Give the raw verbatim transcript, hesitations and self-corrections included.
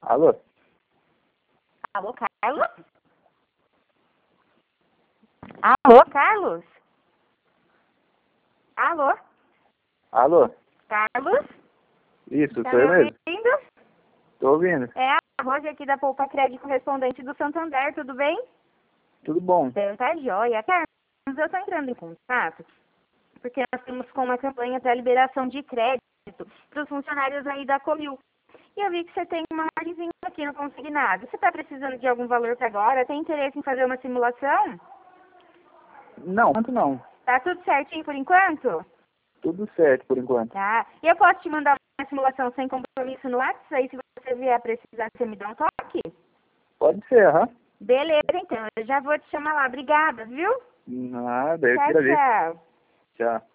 Alô? Alô, Carlos? Alô, Carlos? Alô? Alô? Carlos? Isso, Tá sou me eu mesmo. ouvindo? Tô ouvindo. É a Rose aqui da Poupa Crédito, correspondente do Santander, tudo bem? Tudo bom? Então, tá joia. Carlos, eu tô entrando em contato porque nós estamos com uma campanha para liberação de crédito para os funcionários aí da Comil. E eu vi que você tem uma margenzinha aqui no consignado. Você está precisando de algum valor para agora? Tem interesse em fazer uma simulação? Não, tanto não. Tá tudo certinho por enquanto? Tudo certo por enquanto. Tá. E eu posso te mandar uma simulação sem compromisso no WhatsApp? Aí se você vier precisar, você me dá um toque? Pode ser, aham. Beleza, então. Eu já vou te chamar lá. Obrigada, viu? Nada, eu que Tchau, agradeço. tchau. Tchau.